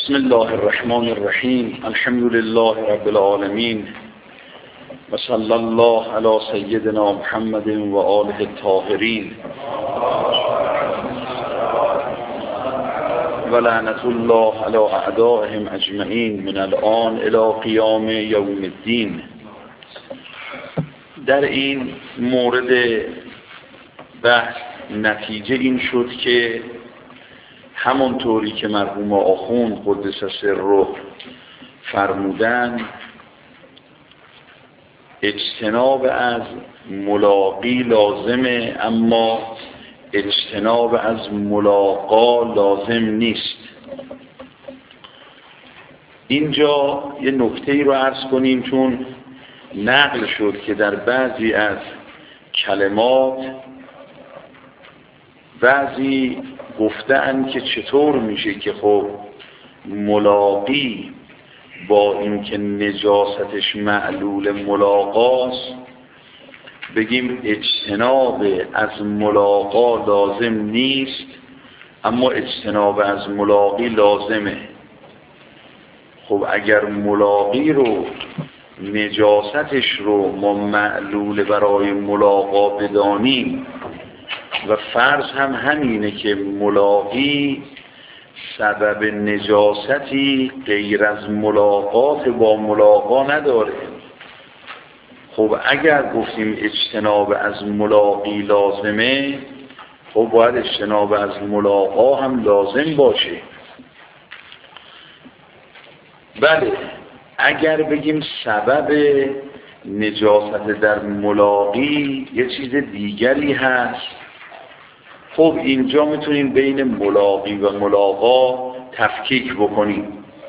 بسم الله الرحمن الرحیم. الحمد لله رب العالمین و صلی الله علی سیدنا محمد و آله الطاهرین و لعنت الله علی اعدائهم اجمعین من الان الی قیام یوم الدین. در این مورد بحث نتیجه این شد که همونطوری که مرحوم آخوند قدس سره فرمودن، اجتناب از ملاقی لازمه، اما اجتناب از ملاقا لازم نیست. اینجا یه نکته‌ای رو عرض کنیم، چون نقل شد که در بعضی از کلمات بعضی گفتن که چطور میشه که خب ملاقی با اینکه نجاستش معلول ملاقاست بگیم اجتناب از ملاقا لازم نیست، اما اجتناب از ملاقی لازمه. خب اگر ملاقی رو نجاستش رو ما معلول برای ملاقا بدانیم و فرض هم همینه که ملاقی سبب نجاستی غیر از ملاقات با ملاقا نداره، خب اگر گفتیم اجتناب از ملاقی لازمه، خب باید اجتناب از ملاقا هم لازم باشه. بله، اگر بگیم سبب نجاست در ملاقی یه چیز دیگری هست، خب اینجا میتونیم بین ملاقی و ملاقا تفکیک بکنیم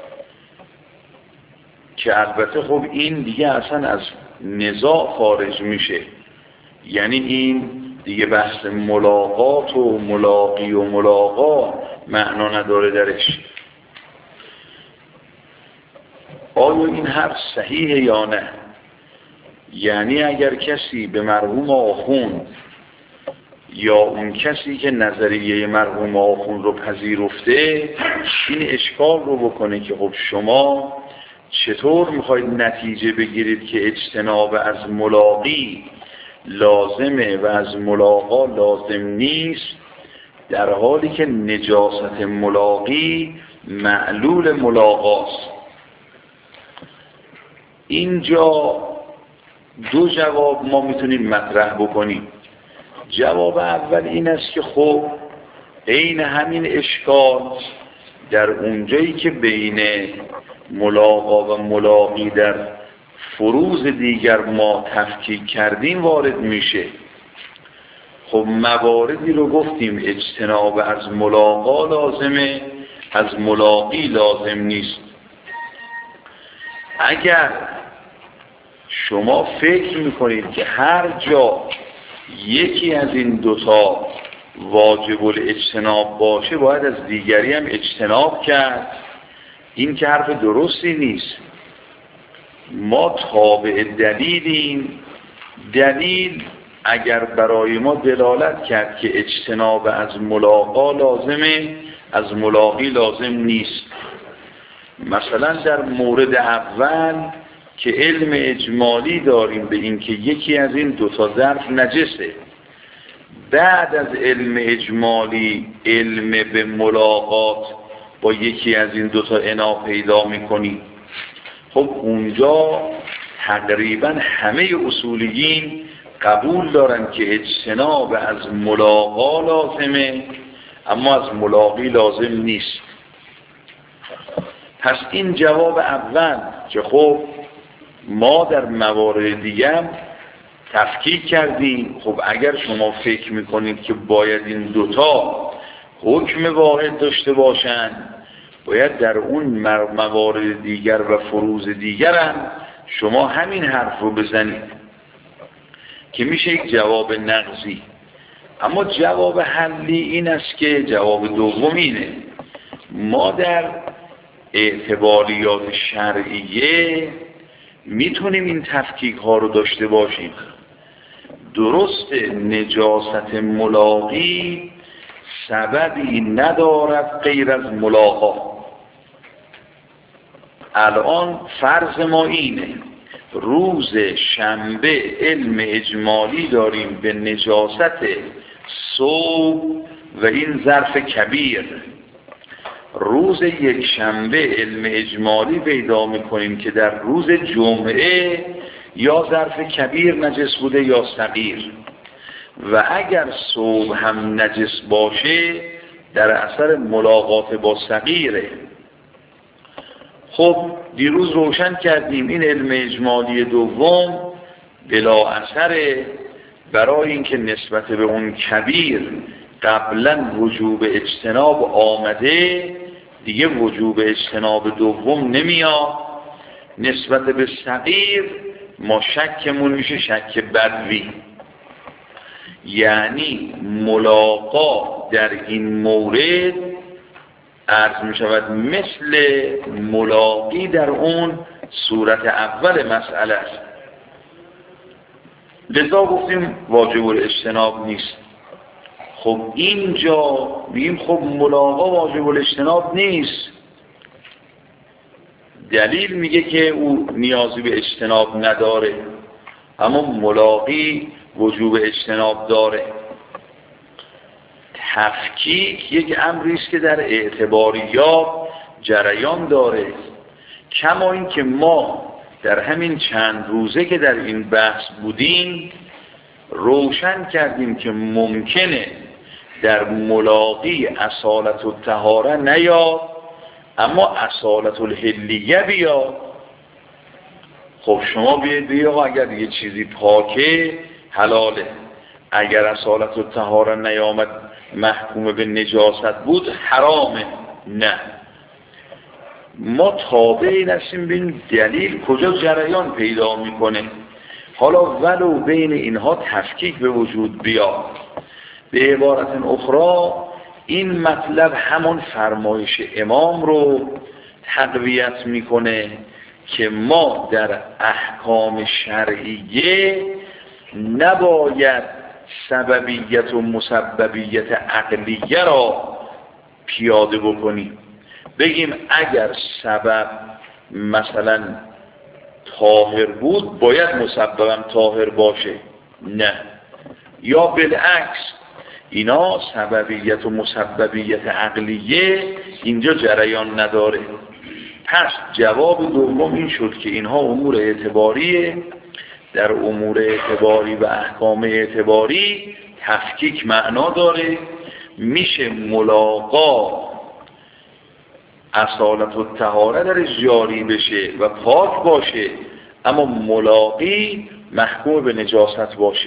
که البته خب این دیگه اصلا از نزاع خارج میشه، یعنی این دیگه بحث ملاقات و ملاقی و ملاقا معنا نداره درش. آیا این حرف صحیحه یا نه؟ یعنی اگر کسی به مرحوم آخوند یا اون کسی که نظریه مرحوم آخوند رو پذیرفته این اشکال رو بکنه که خب شما چطور میخواید نتیجه بگیرید که اجتناب از ملاقی لازمه و از ملاقا لازم نیست، در حالی که نجاست ملاقی معلول ملاقاست. اینجا دو جواب ما میتونیم مطرح بکنیم. جواب اول این است که خب عین همین اشکال در اونجایی که بین ملاقا و ملاقی در فروض دیگر ما تفکیک کردیم وارد میشه. خب مواردی رو گفتیم اجتناب از ملاقا لازمه، از ملاقی لازم نیست. اگر شما فکر میکنید که هر جا یکی از این دوتا واجب الاجتناب باشه باید از دیگری هم اجتناب کرد، این که حرف درستی نیست. ما تابع دلیلیم، دلیل اگر برای ما دلالت کرد که اجتناب از ملاقا لازمه، از ملاقی لازم نیست. مثلا در مورد اول که علم اجمالی داریم به این که یکی از این دوتا ظرف نجسه، بعد از علم اجمالی علم به ملاقات با یکی از این دوتا انا پیدا میکنیم. خب اونجا تقریبا همه اصولیین قبول دارن که اجتناب از ملاقا لازمه، اما از ملاقی لازم نیست. پس این جواب اول که خب ما در موارد دیگه تفکیک کردیم. خب اگر شما فکر میکنید که باید این دوتا حکم واحد داشته باشن، باید در اون موارد دیگر و فروض دیگر هم شما همین حرف رو بزنید که میشه یک جواب نقضی. اما جواب حلی این است که جواب دوم اینه: ما در اعتباریات شرعیه میتونیم این تفکیک ها رو داشته باشیم. درست نجاست ملاقی سببی ندارد غیر از ملاقا، الان فرض ما اینه روز شنبه علم اجمالی داریم به نجاست ثوب و این ظرف کبیر. روز یک شنبه علم اجمالی پیدا میکنیم که در روز جمعه یا ظرف کبیر نجس بوده یا صغیر، و اگر ثوب هم نجس باشه در اثر ملاقات با صغیره. خب دیروز روشن کردیم این علم اجمالی دوم بلا اثره، برای اینکه نسبت به اون کبیر قبلا وجوب اجتناب آمده دیگه وجوب اجتناب دوم نمیاد. نسبت به صغیر ما شکمون میشه شک بدوی، یعنی ملاقات در این مورد عرض می شود مثل ملاقی در اون صورت اول مسئله است. لذا گفتیم واجب الاجتناب نیست. خب اینجا میگیم خب ملاقا واجب الاجتناب نیست، دلیل میگه که او نیازی به اجتناب نداره، اما ملاقی وجوب اجتناب داره. تفکیک یک امری است که در اعتباریات جریان داره، کما این که ما در همین چند روزه که در این بحث بودیم روشن کردیم که ممکنه در ملاقی اصالت الطهاره نیاد اما اصالت الحلیه بیاد. خب شما بیاید اگر یه چیزی پاکه حلاله، اگر اصالت الطهاره نیامد محکوم به نجاست بود حرامه. نه، ما تابعی نستیم ببینیم دلیل کجا جریان پیدا میکنه. حالا ولو بین اینها تفکیک به وجود بیاد، به عبارت اخرى این مطلب همان فرمایش امام رو تقویت میکنه که ما در احکام شرعیه نباید سببیت و مسببیت عقلیه را پیاده بکنیم. بگیم اگر سبب مثلا طاهر بود باید مسببم طاهر باشه، نه. یا بالعکس اینا سببیت و مسببیت عقلیه اینجا جریان نداره. پس جواب دوم این شد که اینها امور اعتباریه، در امور اعتباری و احکام اعتباری تفکیک معنا داره. میشه ملاقا اصالت الطهاره درش جاری بشه و پاک باشه، اما ملاقی محکوم به نجاست باشه.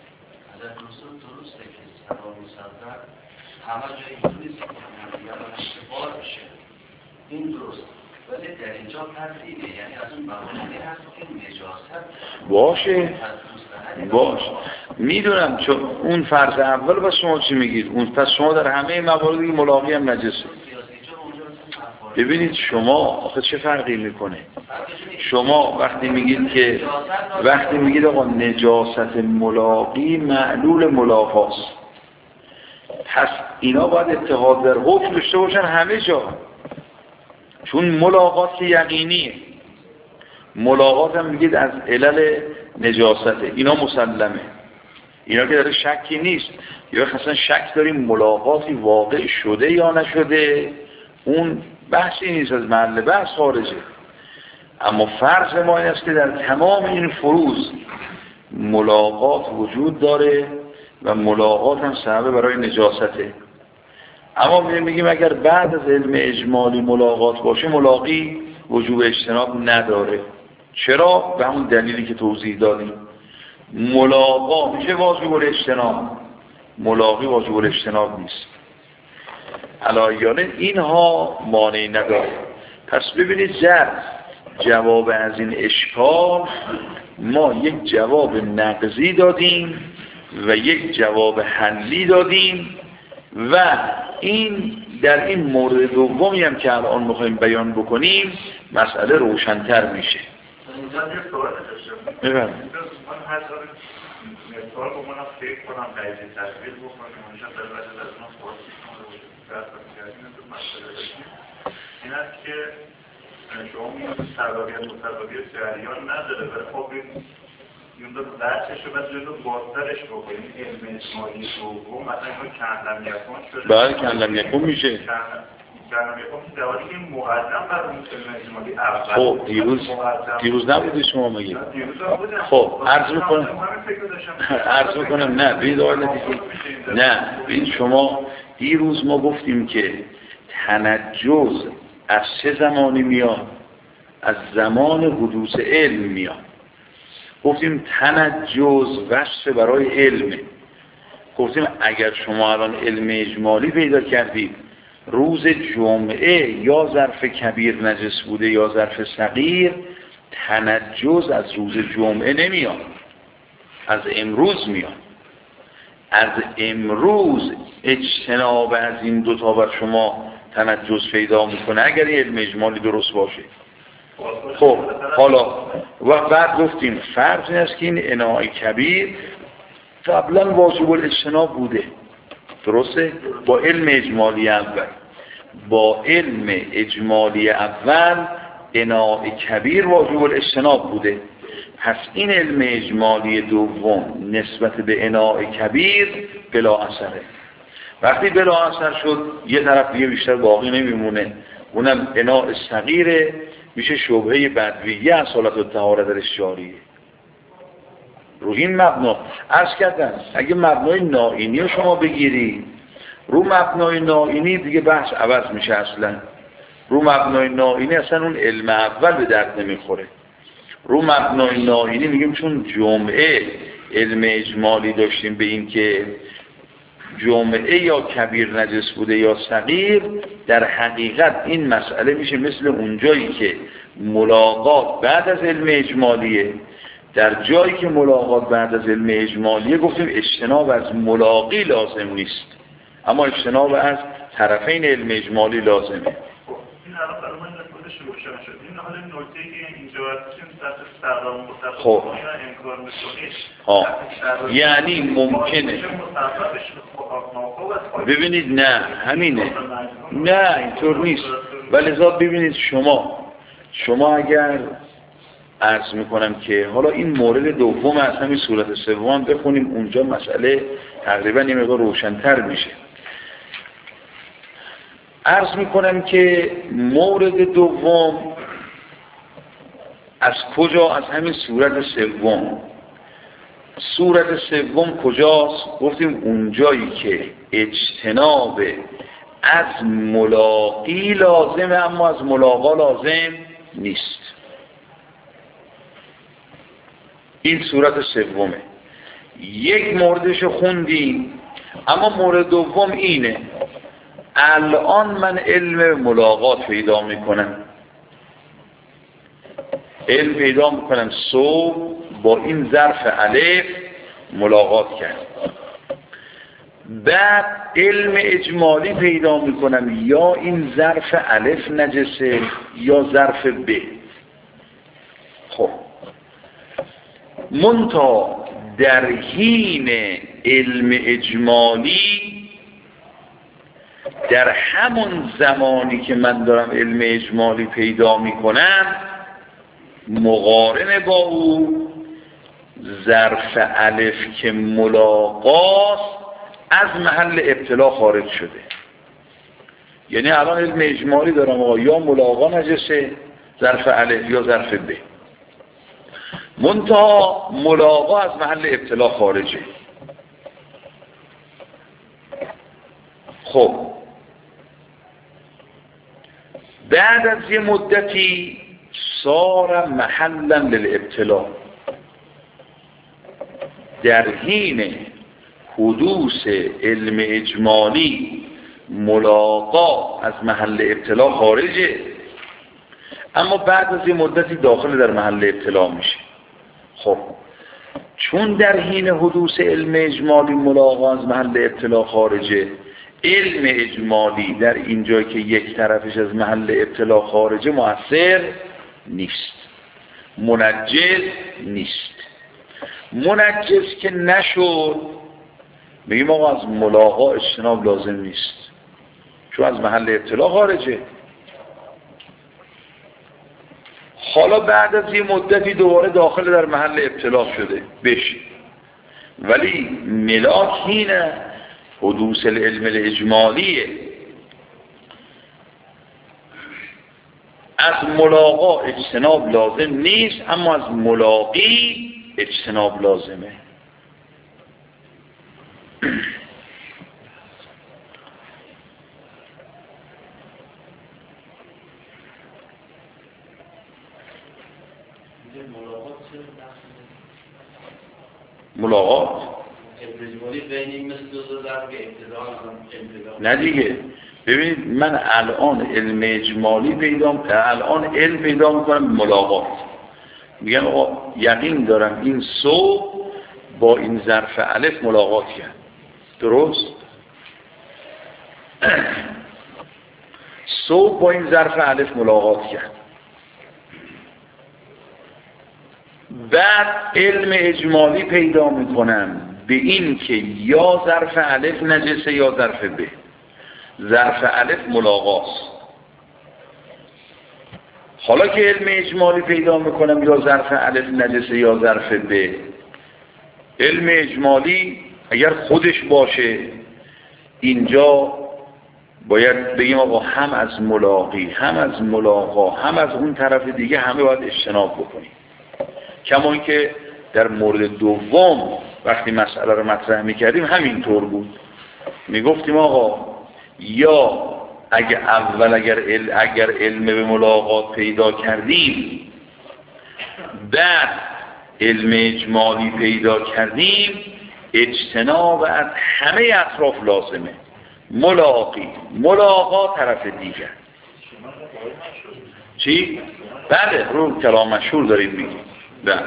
همه جایی اینجوریست که دیگر اشتباه بشه، این درست، ولی در اینجا تردیده، یعنی از اون مقامه هست که نجاست باشه میدونم، چون اون فرض اول بس شما چی میگید؟ اون پس شما در همه مواردی ملاقی هم نجسه. ببینید شما آخه چه فرقی میکنه؟ شما وقتی میگید آقا نجاست ملاقی معلول ملاقاست، پس اینا باید اتحاد در حکم داشته باشن همه جا، چون ملاقات یقینیه. ملاقات هم میگید از علل نجاسته، اینا مسلمه، اینا که داره شکی نیست. یا اصلا شک داریم ملاقاتی واقع شده یا نشده، اون بحثی نیست، از محل بحث خارجه. اما فرض ما این است که در تمام این فروض ملاقات وجود داره و ملاقات هم سبب برای نجاسته. اما میگیم اگر بعد از علم اجمالی ملاقات باشه ملاقی وجوب اجتناب نداره. چرا؟ به همون دلیلی که توضیح دادیم. ملاقات میشه واجب الاجتناب، ملاقی واجب الاجتناب نیست. علایانه اینها مانعی نداره. پس ببینید جواب از این اشکال ما یک جواب نقضی دادیم و یک جواب حلی دادیم، و این در این مورد دومی هم که الان میخوایم بیان بکنیم مسئله روشن‌تر میشه. اینجا یه سوال داشتم. ببینید من هر جا مثال رو منم فکر کنم قیدی تصویر بکنم که منشان در بعد از ما پرسی کنم رو درست کردیم تو مسئله داشتیم. این است که شما میگید صلاحیت جریان نداره ولی خب این دو درسش رو باید جلو بازترش بکنیم علم اجمالی دوم مثلا اینو کندم یکون شده بله کندم یکون میشه کندم یکون که دواری که مقدم بر اون علم اجمالی اول خب دیروز نبودی شما مگه خب عرض میکنم نه بید آقای لطیفی نه بید شما دیروز ما گفتیم که تنجز از چه زمانی میاد از زمان حدوث علم میاد گفتیم تنجز وصف برای علمه گفتیم اگر شما الان علم اجمالی پیدا کردید روز جمعه یا ظرف کبیر نجس بوده یا ظرف صغیر تنجز از روز جمعه نمیاد از امروز میاد از امروز اجتناب از این دوتا بر شما تنجز پیدا میکنه اگر علم اجمالی درست باشه خب حالا و بعد گفتیم فرض این است که این اناء کبیر قبلا واجب الاجتناب بوده درسته؟ با علم اجمالی اول اناء کبیر واجب الاجتناب بوده پس این علم اجمالی دوم نسبت به اناء کبیر بلا اثره وقتی بلا اثر شد یه طرف دیگه بیشتر باقی نمیمونه اونم اناء صغیره میشه شبهه بدویه از حالت الطهاره درش جاریه رو این مبنا عرض کردم اگه مبنای نائینی رو شما بگیری رو مبنای نائینی دیگه بحث عوض میشه اصلا رو مبنای نائینی اصلا اون علم اول به درد نمیخوره رو مبنای نائینی میگیم چون جمعه علم اجمالی داشتیم به این که جمعه یا کبیر نجس بوده یا صغیر در حقیقت این مسئله میشه مثل اونجایی که ملاقات بعد از علم اجمالیه در جایی که ملاقات بعد از علم اجمالیه گفتیم اجتناب از ملاقی لازم نیست اما اجتناب از طرفین علم اجمالی لازمه این الان برای من خودش روشن شد این حالا نکته که اینجا هستیم سرام مصطفی خب انکار می‌کنید یعنی ممکنه ببینید نه همینه نه اینطور نیست ولذا ببینید شما اگر عرض میکنم که حالا این مورد دوم از همین صورت سوم بخونیم اونجا مسئله تقریبا یه مقدار روشن‌تر میشه عرض میکنم که مورد دوم از کجا از همین صورت سوم کجاست گفتیم اونجایی که اجتناب از ملاقی لازمه اما از ملاقا لازم نیست این صورت سومه یک موردش خوندیم اما مورد دوم اینه الان من علم ملاقات پیدا میکنم صبح با این ظرف الف ملاقات کرد بعد علم اجمالی پیدا میکنم یا این ظرف الف نجسه یا ظرف ب خب منتها در حین علم اجمالی در همون زمانی که من دارم علم اجمالی پیدا میکنم مقارن با او ظرف الف که ملاقاست از محل ابتلا خارج شده یعنی الان علم اجمالی دارم آقا یا ملاقا نجسه ظرف الف یا ظرف ب منتها ملاقا از محل ابتلا خارجه خب بعد از یه مدتی صار محلا للابتلا در حین حدوث علم اجمالی ملاقا از محل ابتلا خارجه اما بعد از یه مدتی داخل در محل ابتلا میشه خب چون در حین حدوث علم اجمالی ملاقا از محل ابتلا خارجه علم اجمالی در اینجا که یک طرفش از محل ابتلا خارجه مؤثر نیست منجز نیست منجز که نشد میگیم آقا از ملاقا اجتناب لازم نیست چون از محل ابتلا خارجه حالا بعد از یه مدتی دوباره داخل در محل ابتلا شده بشه، ولی ملاک اینه حدوث العلم الاجمالیه. از ملاقا اجتناب لازم نیست، اما از ملاقی اجتناب لازمه. ملاقات نه دیگه. ببینید من الان علم اجمالی الان علم پیدا میکنم ملاقات، میگم آقا یقین دارم این صبح با این ظرف الف ملاقات کرد، درست؟ صبح با این ظرف الف ملاقات کرد. بعد علم اجمالی پیدا میکنم به این که یا ظرف الف نجسه یا ظرف ب. ظرف الف ملاقاست. حالا که علم اجمالی پیدا میکنم یا ظرف الف نجسه یا ظرف ب، علم اجمالی اگر خودش باشه اینجا باید بگیم آقا هم از ملاقی هم از ملاقا هم از اون طرف دیگه همه باید اجتناب بکنیم. کما اینکه در مورد دوم وقتی مسئله رو مطرح میکردیم همینطور بود، میگفتیم آقا یا اگر علم به ملاقات پیدا کردیم بعد علم اجمالی پیدا کردیم، اجتناب از همه اطراف لازمه. ملاقا طرف دیگر. چی؟ بله رو کلام مشهور داریم میگیم. بله.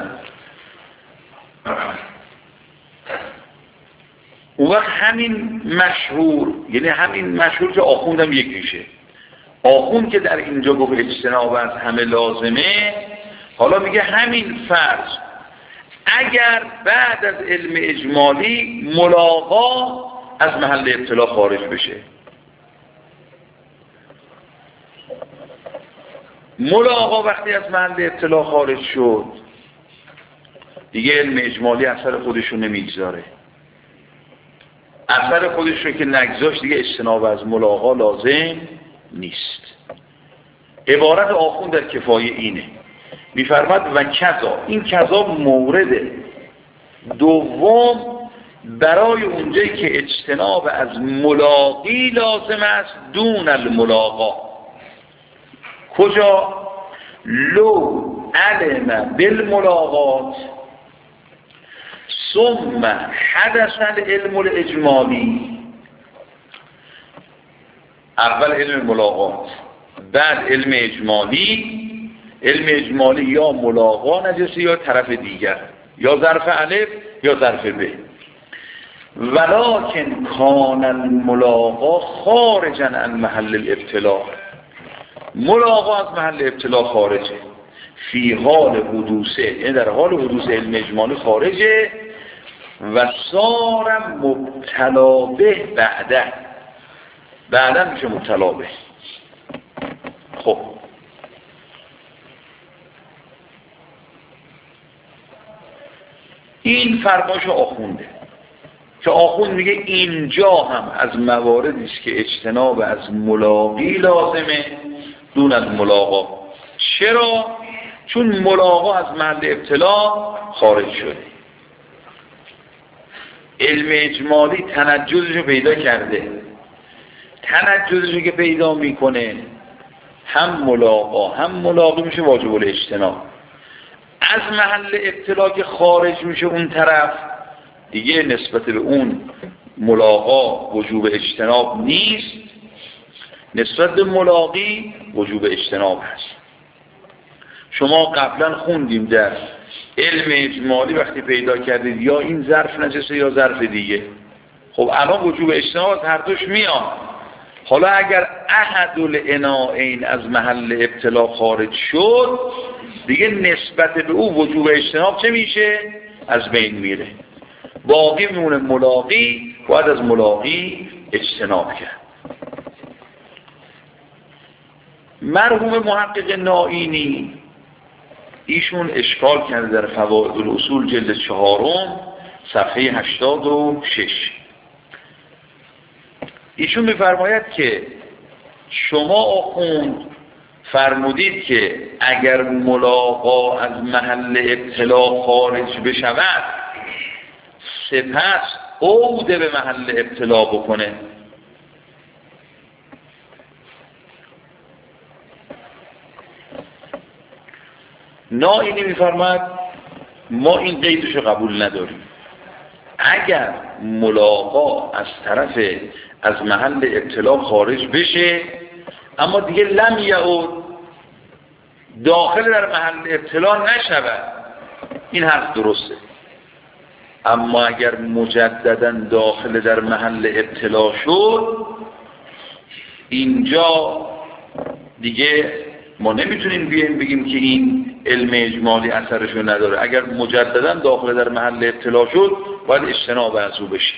اون وقت همین مشهور، یعنی همین مشهور که آخوندم یکیشه، آخوند که در اینجا گفت اجتناب از همه لازمه، حالا میگه همین فرض اگر بعد از علم اجمالی ملاقا از محل ابتلا خارج بشه، ملاقا وقتی از محل ابتلا خارج شد دیگه علم اجمالی اثر خودش رو نمیگذاره. اثر خودش رو که نگذاشت دیگه اجتناب از ملاقا لازم نیست. عبارت آخوند در کفایه اینه، میفرماد و کذا، این کذا مورد دوم برای اونجایی که اجتناب از ملاقی لازم است دون الملاقا. کجا؟ لو علم بالملاقات ثم حدث العلم الاجمالی. اول علم ملاقات بعد علم اجمالی. علم اجمالی یا ملاقا نجسه یا طرف دیگر، یا ظرف الف یا ظرف ب. ولکن کان الملاقا خارجا عن محل الابتلا. ملاقا از محل ابتلا خارجه، فی حال حدوثه، یعنی در حال حدوث علم اجمالی خارجه. و صار مبتلا به بعدا میشه مبتلا به. خب این فرمایش آخونده که آخوند میگه اینجا هم از مواردی است که اجتناب از ملاقی لازمه دون از ملاقا. چرا؟ چون ملاقا از محل ابتلا خارج شده. علم اجمالی تنجزش رو پیدا کرده، تنجزش رو که پیدا میکنه هم ملاقا هم ملاقی میشه واجب الاجتناب. از محل ابتلا که خارج میشه اون طرف دیگه نسبت به اون ملاقا وجوب اجتناب نیست، نسبت به ملاقی وجوب اجتناب هست. شما قبلا خوندیم در علم اجمالی وقتی پیدا کردید یا این ظرف نجسه یا ظرف دیگه، خب الان وجوب اجتناب از هر دوش میاد. حالا اگر احد العناءین از محل ابتلا خارج شد دیگه نسبت به او وجوب اجتناب چه میشه؟ از بین میره. باقی میمونه ملاقی، باید از ملاقی اجتناب کرد. مرحوم محقق نائینی ایشون اشکال کرده در فوائد الاصول جلد 4 صفحه 86. ایشون می‌فرماید که شما آخوند فرمودید که اگر ملاقا از محل ابتلا خارج بشود سپس عود به محل ابتلا بکنه. نائینی می‌فرماید ما این قیدشو قبول نداریم. اگر ملاقا از طرف از محل ابتلا خارج بشه اما دیگه لم یعود داخل در محل ابتلا نشود، این حرف درسته. اما اگر مجددا داخل در محل ابتلا شد اینجا دیگه ما نمیتونیم بگیم که این علم اجمالی اثرشو نداره. اگر مجددا داخل در محل ابتلا شد باید اجتناب از او بشه.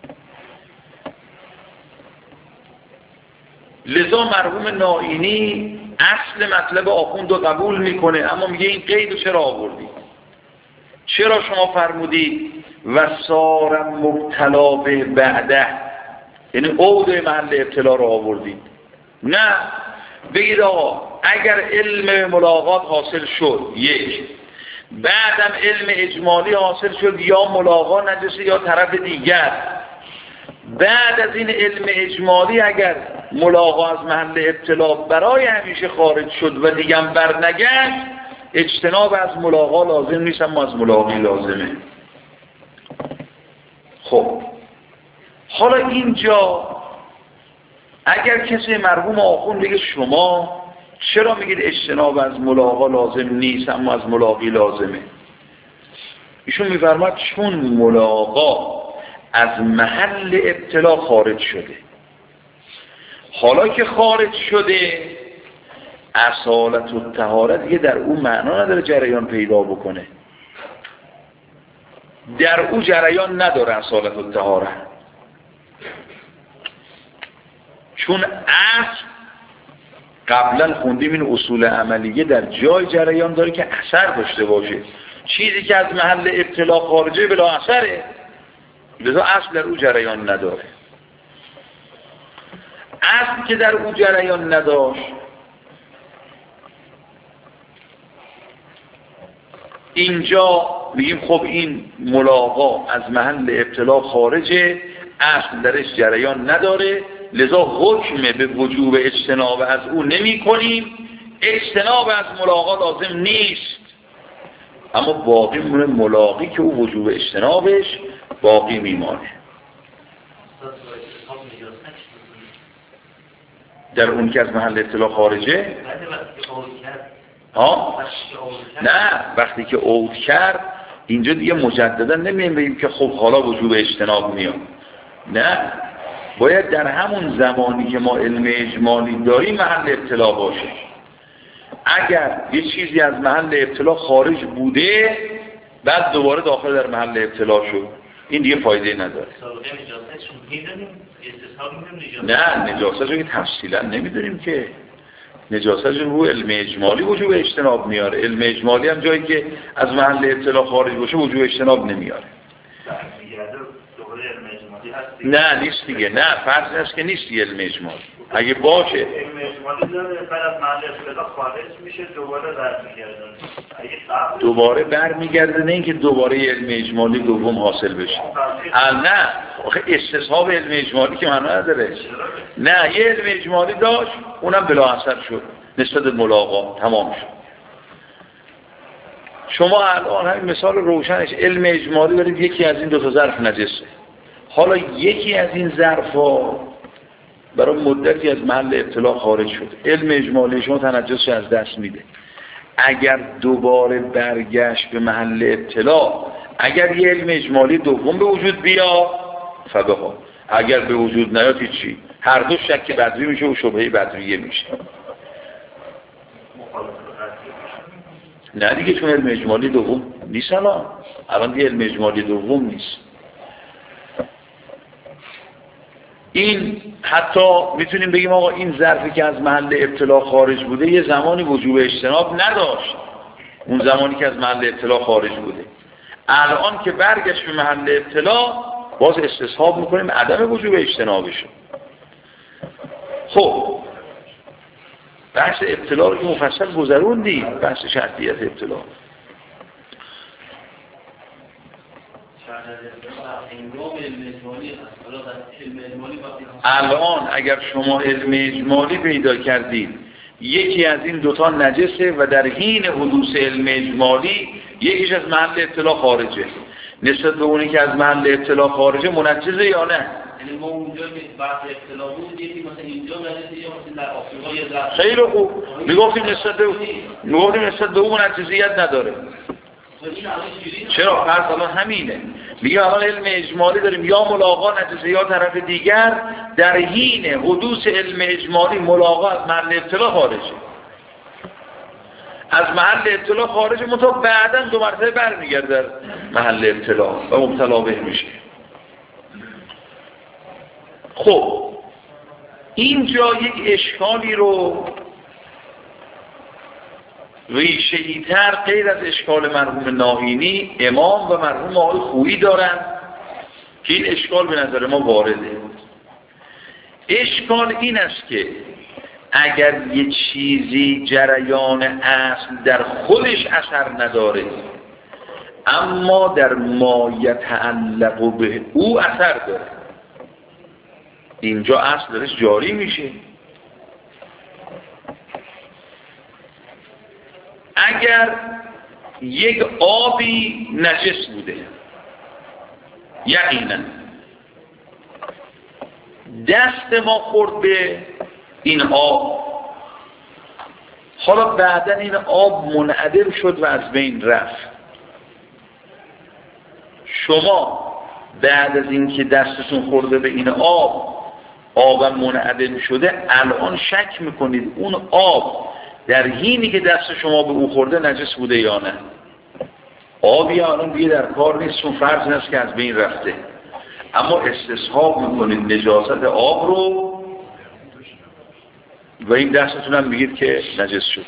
لذا مرحوم نائینی اصل مطلب آخوند رو قبول میکنه، اما میگه این قید رو چرا آوردی؟ چرا شما فرمودید و صار مبتلا به بعده، یعنی عود محل ابتلا رو آوردید؟ نه، بگید آقا اگر علم ملاقات حاصل شد یک، بعدم علم اجمالی حاصل شد یا ملاقا نجسه یا طرف دیگر، بعد از این علم اجمالی اگر ملاقا از محل ابتلا برای همیشه خارج شد و دیگه برنگشت، اجتناب از ملاقا لازم نیست اما از ملاقی لازمه. خب حالا اینجا اگر کسی مرحوم آخوند بگه شما چرا میگید اجتناب از ملاقا لازم نیست اما از ملاقی لازمه؟ ایشون میفرماید چون ملاقا از محل ابتلا خارج شده، حالا که خارج شده اصالت و طهارت دیگه در اون معنا نداره جریان پیدا بکنه، در او جریان نداره اصالت و طهارت، چون اصل قبلا خوندیم این اصول عملیه در جای جریان داره که اثر داشته باشه. چیزی که از محل ابتلا خارجه بلا اثره، لذا اصل در او جریان نداره. اصل که در او جریان نداشت اینجا میگیم خب این ملاقا از محل ابتلا خارجه، اصل درش جریان نداره، لذا حکم به وجوب اجتناب از او نمی کنیم، اجتناب از ملاقا لازم نیست، اما باقی مونه ملاقی که او وجوب اجتنابش باقی میمانه. در اون که از محل اطلاع خارجه نه، وقتی که عود کرد اینجا دیگه مجددا نمیگیم بگیم که خب حالا وجوب اجتناب میاد، نه، باید در همون زمانی که ما علم اجمالی داریم محل اطلاع باشه. اگر یه چیزی از محل ابتلا خارج بوده بعد دوباره داخل در محل ابتلا شد، این دیگه فایده نداره. نه، نجاست رو که تفصیلا نمیدونیم که نجاست رو علم اجمالی وجوب اجتناب میاره، علم اجمالی هم جایی که از محل ابتلا خارج باشه وجوب اجتناب نمیاره. نه نیست دیگه، نه فرض است که نیست علم اجمالی. اگه باشه علم اجمالی داره بعد از محل ابتلا خارج میشه دوباره برمیگرده، دوباره برمیگرده، نه اینکه دوباره علم اجمالی دوم حاصل بشه. نه آخه استصحاب علم اجمالی که معنا نداره. نه، یه علم اجمالی داشت اونم بلا اثر شد نسبت ملاقا، تمام شد. شما الان همین مثال روشنش علم اجمالی دارید یکی از این دو تا ظرف نجسه، حالا یکی از این ظرف‌ها برای مدتی از محل ابتلا خارج شد، علم اجمالی شما تنجسش از دست میده. اگر دوباره برگشت به محل ابتلا، اگر یه علم اجمالی دوم به وجود بیا فبها، اگر به وجود نیاد هیچی، هر دو شک بدری میشه و شبهه بدریه میشه. نه دیگه، چون علم اجمالی دوم نیست، الان دیگه علم اجمالی دوم نیست. این حتی میتونیم بگیم آقا این ظرفی که از محل ابتلا خارج بوده یه زمانی وجوب اجتناب نداشت، اون زمانی که از محل ابتلا خارج بوده. الان که برگشت به محل ابتلا باز استصحاب میکنیم عدم وجوب اجتنابشه. خب بحث ابتلا رو که مفصل گذروندیم، بحث شرطیت ابتلا. الان اگر شما علم اجمالی پیدا کردید یکی از این دوتا نجسه و در حین حدوث علم اجمالی یکیش از محل ابتلا خارجه، نسبت به اونی که از محل ابتلا خارجه منجزه یا نه؟ یعنی ما اونجا بحث ابتلا بود یکی مثلا اینجا نجسه یا مثلا در آفریقا یا در خیلی خوب میگفتیم نسبت به اون منجزیت نداره. چرا؟ فرض الان همینه، میگه الان علم اجمالی داریم یا ملاقا نجسه یا طرف دیگر، در حین حدوث علم اجمالی ملاقا از محل ابتلا خارجه، از محل ابتلا خارجه، منتها بعدا دو مرتبه برمیگرد در محل ابتلا و مبتلا به میشه. خب اینجا یک اشکالی رو ریشه‌ای تر غیر از اشکال مرحوم ناهینی امام و مرحوم آقای خویی دارن که این اشکال به نظر ما وارده. اشکال این است که اگر یه چیزی جریان اصل در خودش اثر نداره اما در ما یتعلق به او اثر داره، اینجا اصل درش جاری میشه. اگر یک آبی نجس بوده یقینا دست ما خورد به این آب، حالا بعدن این آب منعدم شد و از بین رفت، شما بعد از اینکه دستتون خورده به این آب منعدم شده الان شک میکنید اون آب در حینی که دست شما به او خورده نجس بوده یا نه؟ آبی الان دیگه در کار نیست چون فرض این است که از بین رفته، اما استصحاب میکنید نجاست آب رو و این دستتون هم میگید که نجس شده.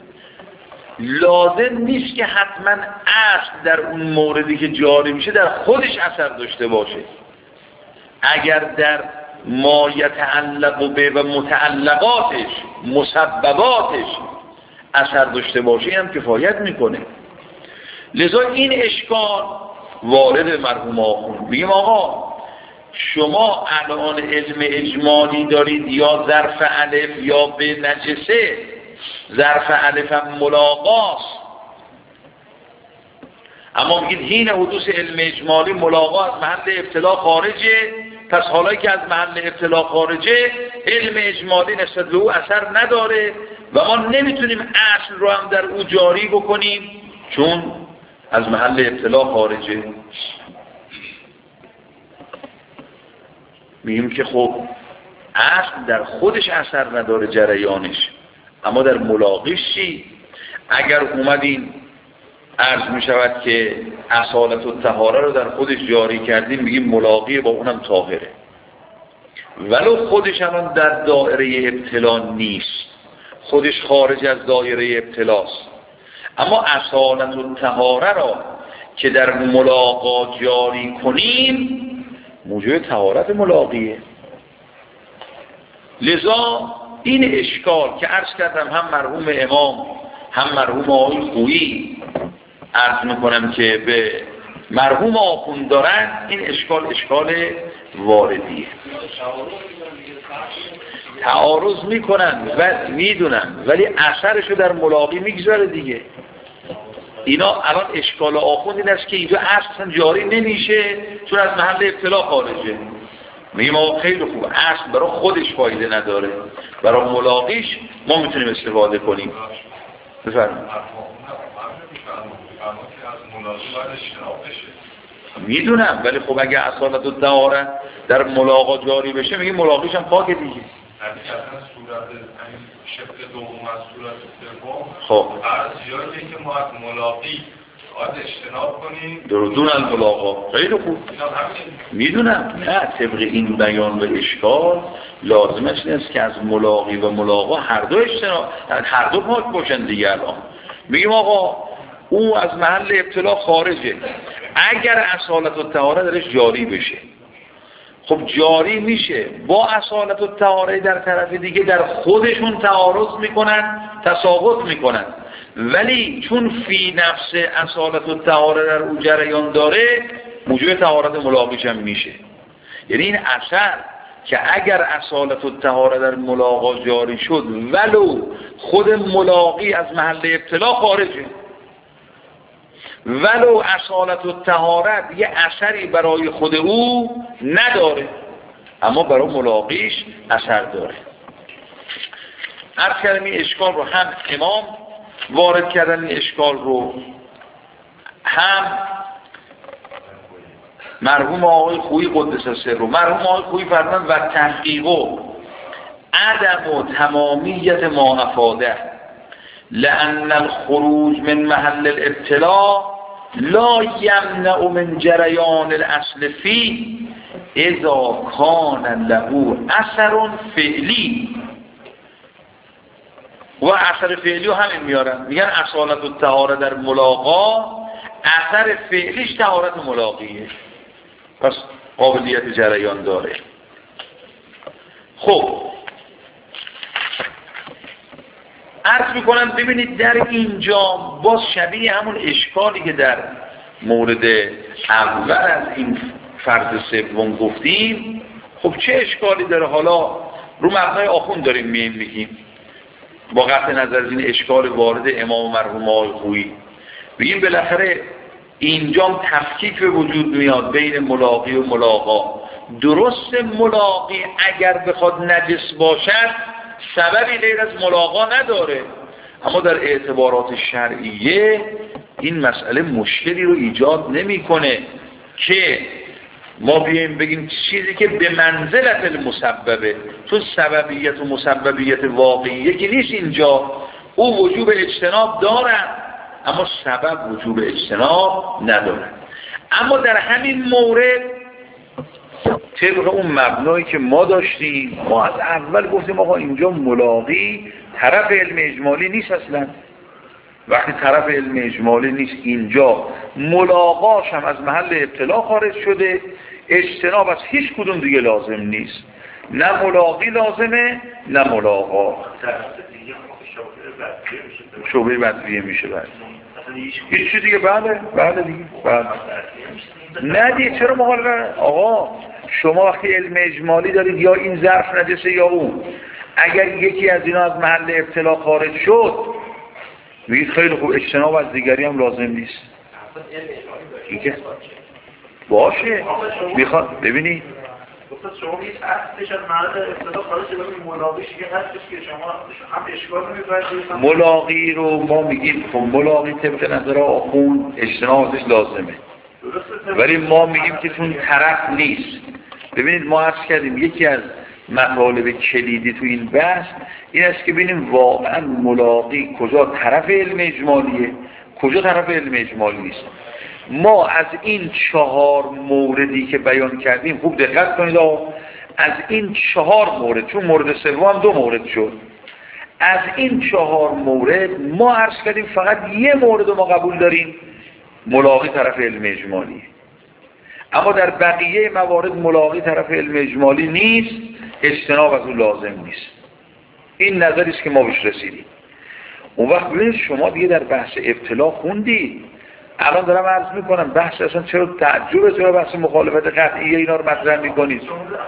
لازم نیست که حتما اصل در اون موردی که جاری میشه در خودش اثر داشته باشه. اگر در ما یتعلق به و متعلقاتش مسبباتش اثر داشته باشه هم کفایت میکنه. لذا این اشکال وارد مرحوم آخوند. بگیم آقا شما الان علم اجمالی دارید یا ظرف الف یا به نجسه، ظرف الف هم ملاقاست، اما میگید حین حدوث علم اجمالی ملاقا از محل ابتلا خارجه، پس حالا که از محل ابتلا خارجه علم اجمالی نسبت به او اثر نداره و ما نمیتونیم اصل رو هم در او جاری بکنیم چون از محل ابتلا خارجه. میگیم که خب اصل در خودش اثر نداره جریانش، اما در ملاقیش چی؟ اگر اومدین عرض می شود که اصالت و طهاره رو در خودش جاری کردیم میگیم ملاقی با اونم طاهره، ولو خودش الان در دایره ابتلا نیست، خودش خارج از دایره ابتلاست، اما اصالت و طهاره را که در ملاقا جاری کنیم موجب طهارت ملاقیه. لذا این اشکال که عرض کردم هم مرحوم امام هم مرحوم آقای خویی عرض میکنم که به مرحوم آخوند دارن، این اشکال واردیه. تعارض میکنن و میدونن ولی اثرشو در ملاقی میگذاره دیگه. اینا الان اشکال آخوند این است که اینجا اصلا جاری نمیشه چون از محل ابتلا خارجه. میگیم آقا خیلی خوب، اصل برای خودش فایده نداره، برای ملاقیش ما میتونیم استفاده کنیم. بفرمایید. میدونم ولی خب اگه اصالت و طهاره در ملاقا جاری بشه میگیم ملاقیش هم پاکه دیگه. صورت شکل دوم از صورت سوم خب از جایی که ما از ملاقی باید اجتناب کنیم دون الملاقا. خیلی خوب میدونم، نه طبق این بیان و اشکال لازمش نیست که از ملاقی و ملاقا هر دو اجتناب، هر دو پاک باشن دیگه. الان میگیم آقا او از محل ابتلا خارجه. اگر اصالت الطهاره درش جاری بشه، خب جاری میشه با اصالت الطهاره در طرف دیگه در خودشون تعارض میکنن، تساقط میکنن، ولی چون فی نفس اصالت الطهاره در او جریان داره موجب طهارت ملاقیش هم میشه. یعنی این اثر که اگر اصالت الطهاره در ملاقا جاری شد ولو خود ملاقی از محل ابتلا خارجه، ولو اصالت الطهارت یه اثری برای خود او نداره اما برای ملاقیش اثر داره. عرض کردم این اشکال رو هم امام وارد کردن، این اشکال رو هم مرحوم آقای خویی قدس سر رو. مرحوم آقای خویی فرمودند و تحقیق و عدم و تمامیت ما افاده لأن الخروج من محل الابتلاء لا یمنع من جریان الاصل فی اذا کان له اثر فعلی. و اثر فعلی رو همین میارن، میگن اصالت الطهاره در ملاقا اثر فعلیش طهارت ملاقیه، پس قابلیت جریان داره. خب عرض میکنم ببینید در اینجا باز شبیه همون اشکالی که در مورد اول از این فرض سوم گفتیم. خب چه اشکالی داره؟ حالا رو مبنای آخوند داریم میگیم با قطع نظر از این اشکال وارد امام مرحوم آقای خویی، بگیم بالاخره اینجا تفکیک به وجود میاد بین ملاقی و ملاقا. درست ملاقی اگر بخواد نجس باشد سببی غیر از ملاقا نداره، اما در اعتبارات شرعیه این مسئله مشکلی رو ایجاد نمیکنه که ما بیاییم بگیم چیزی که به منزلت المسببه، چون سببیت و مسببیت واقعی یکی نیست. اینجا او وجوب اجتناب دارن اما سبب وجوب اجتناب ندارن. اما در همین مورد طبق اون مبنایی که ما داشتیم، ما از اول گفتیم آقا اینجا ملاقی طرف علم اجمالی نیست اصلا. وقتی طرف علم اجمالی نیست اینجا ملاقاش هم از محل ابتلا خارج شده، اجتناب از هیچ کدوم دیگه لازم نیست، نه ملاقی لازمه نه ملاقا. شعبه بدویه میشه بعد هیچ چیز دیگه. بله دیگه نه دیگه. چرا مخالفه؟ آقا شما وقتی علم اجمالی دارید یا این ظرف نجسه یا اون، اگر یکی از اینا از محل ابتلا خارج شد میگید خیلی خوب اجتناب از دیگری هم لازم نیست. دیگه باشه میخواد ببینید شما هیچ اصلش از محل ابتلا خارج شده ملاقیش که هستش که شما هم اشکال نمی‌برید. ملاقی رو ما میگیم خب ملاقی طبق نظر آخوند اجتناب ازش لازمه، ولی ما میگیم که چون طرف نیست. ببینید ما عرض کردیم یکی از مطالب کلیدی تو این بحث این است که ببینیم واقعا ملاقی کجا طرف علم اجمالیه کجا طرف علم اجمالی نیست. ما از این 4 موردی که بیان کردیم خوب دقت کنید از این 4 مورد، چون مورد سوم 2 مورد شد، از این 4 مورد ما عرض کردیم فقط یه مورد ما قبول داریم ملاقی طرف علم اجمالیه، اما در بقیه موارد ملاقی طرف علم اجمالی نیست، اجتناب از اون لازم نیست. این نظری است که ما بهش رسیدیم. اون وقت ببینید شما دیگه در بحث ابتلا خوندید، الان دارم عرض میکنم بحث اصلا چرا تعجبه، چرا بحث مخالفت قطعیه اینا رو مطرح میکنید.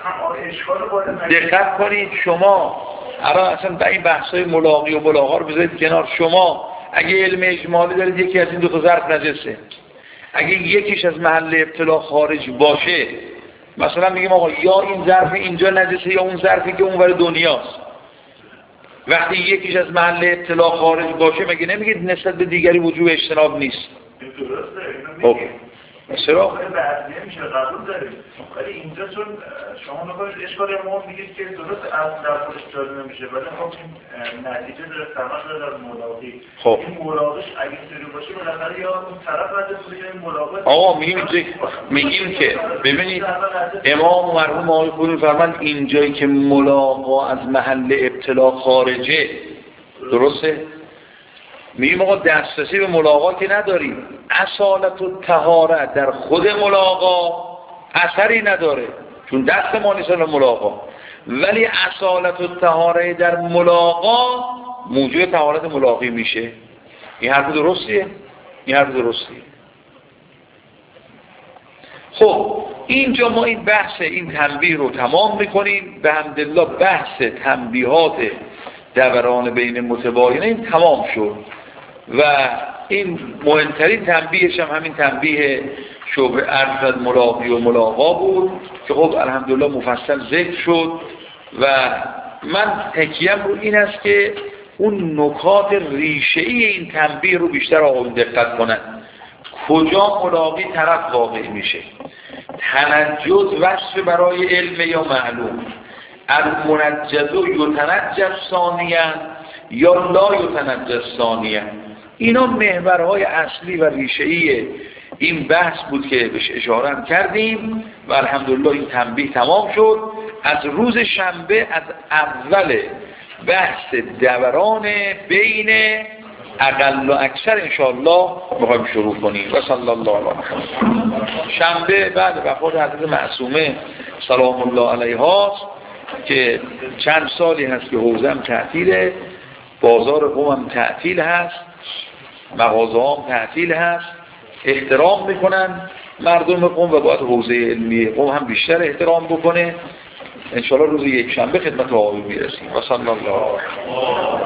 دقت کنید شما الان اصلا این بحثای ملاقی و ملاقا رو بذارید کنار. شما اگه علم اجمالی دارید یکی از این 2 تا ظرف نجسه، اگه یکیش از محل ابتلا خارج باشه، مثلا میگیم آقا یا این ظرف اینجا نجسه یا اون ظرفی که اونور دنیاست، وقتی یکیش از محل ابتلا خارج باشه مگه نمیگید نسبت به دیگری وجوب اجتناب نیست؟ خب چرا؟ بعضیه میشه قبول داریم، ولی اینجا چون شما نگاهش اشکال ما میگید که درست از در خودش جاری نمیشه، ولی خب این نتیجه داره ثمر داره از ملاقی. خب این ملاقیش اگه سری باشه بالاخره یا اون طرف باید بوده این ملاقات. آقا میگیم که ببینید امام مرحوم آقای خویی فرمان اینجایی که ملاقا از محل ابتلا خارجه، درسته؟ میگیم آقا دسترسی به ملاقا که نداریم، اصالت و طهارت در خود ملاقا اثری نداره چون دست ما نیست ملاقا، ولی اصالت و طهارت در ملاقا موجب طهارت ملاقی میشه. این حرف درستیه؟ این حرف درستیه. خب اینجا ما این بحث این تنبیه رو تمام میکنیم. به حمدالله بحث تنبیهات دوران بین متباینه این تمام شد و این مهمترین تنبیهش هم همین تنبیه شبه عرض ملاقی و ملاقا بود که خب الحمدلله مفصل ذکر شد و من تکیم رو این است که اون نکات ریشه‌ای این تنبیه رو بیشتر آقایون دقت کنن. کجا ملاقی طرف واقع میشه، تنجز وصف برای علم یا معلوم، المنجز یتنجز ثانیاً یا لا یتنجز ثانیاً. اینا محورهای اصلی و ریشه‌ای این بحث بود که بهش اشاره کردیم و الحمدلله این تنبیه تمام شد. از روز شنبه از اول بحث دوران بین اقل و اکثر انشاءالله میخوایم شروع کنیم و صلی الله علیه وسلم. شنبه بعد وفات حضرت معصومه سلام الله علیها که چند سالی هست که حوزم تعطیله، بازار قوم تعطیل هست، مغازه هم تعطیل هست، احترام میکنن مردم قوم و باید حوزه علمی قوم هم بیشتر احترام بکنه. انشاءالله روز یک شنبه خدمت آقایون میرسیم و صلی الله علیه و